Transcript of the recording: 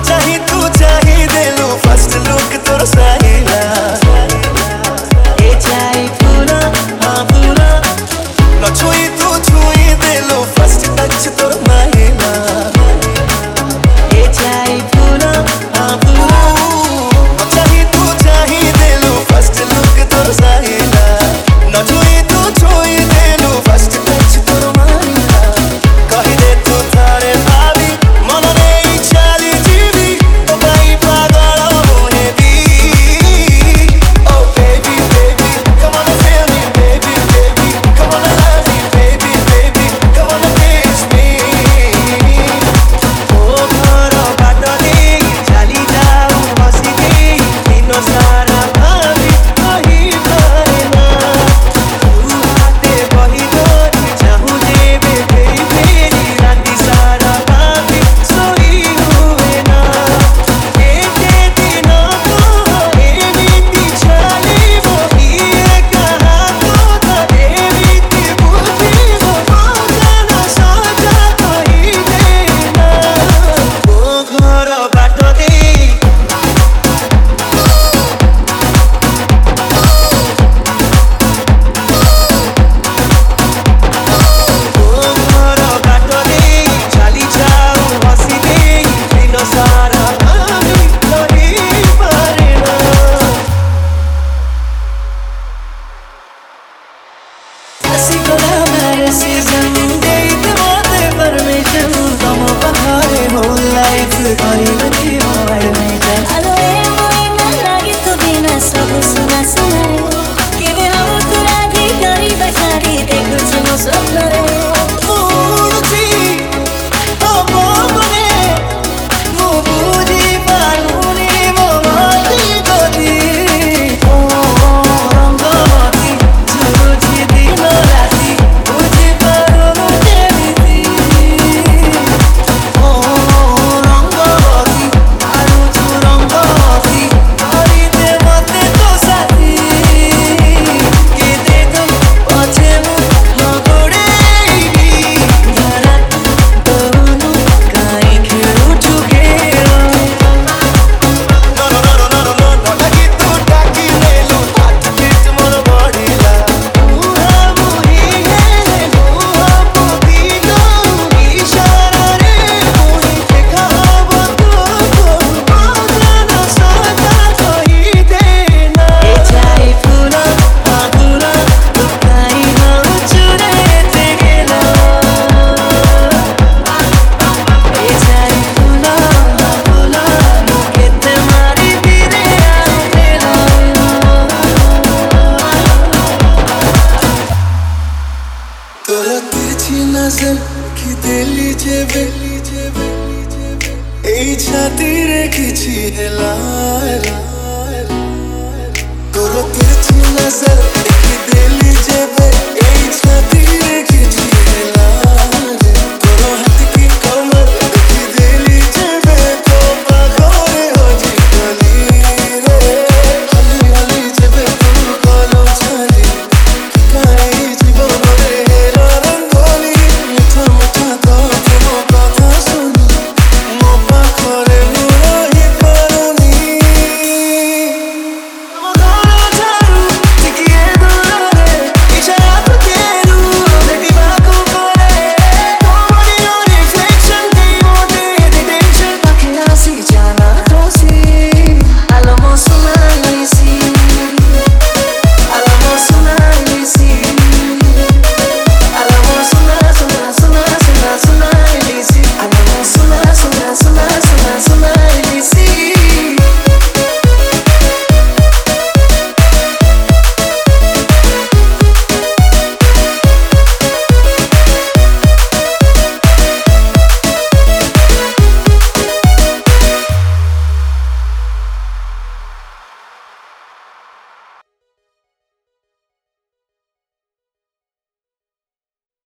चाही तू चाही देलू फर्स्ट लुक तोर साहिला ए चाही पूरा हाँ पूरा न छुई तू छुई देलू फर्स्ट टच तोर माहिला ए चाही पूरा हाँ पूरा न चाही तू चाही देलू फर्स्ट लुक तोर साहिला न छुई तू छुई देलू फर्स्ट टच तोर माहिला कही दे तू थारे भाभी मन नहीं चाली जीवी तो भाई पागल मोहे भी Oh baby baby come on and feel me baby baby come on and love me baby baby come on and kiss me ओ घर बाट देई चाली जाऊ बसी देई दिनो सारा भाभी कही पारे ना तू हाथे बही धरी चाहू देबे फेरी फेरी राती सारा भाभी सोई हुए ना एके दिन तो एमिति चालिबो किए कहा तो एमिति बुझिबो मौका सजा कही देना ओ घर बाट देई ओ घर बाट देई चाली जाऊ हसी देई दिन सारा भाभी कही पारे ना Así con amar season date mote permission como bahare whole life kari baki admission Alo moina lagi tu bina sab suna sunae Keve hum tura di kari baisari dekhu chimo sapnare Murti abo mane mo bujhi paruni mo mati goti O rangavati jurji dino rati bujhi parunu kemiti O rangavati aru rangavati kari de mate to sati ke de dum pache mu lagoregi dhara dono kai khelu chukera No no no no no no lagi tu taki nelu hat bit mon badila muha muhi hele muha pupino ishara re muhi dekhabo to magana sada kahi dena e chai pura adura kai na churete gela e chai pura adura kete mari dire autela तोरा तिरछी नजर की दिली जेबे এই ছাতি রেখেছি হেলায় তোরা তিরछी नजर की दिली जेबे এই ছাতি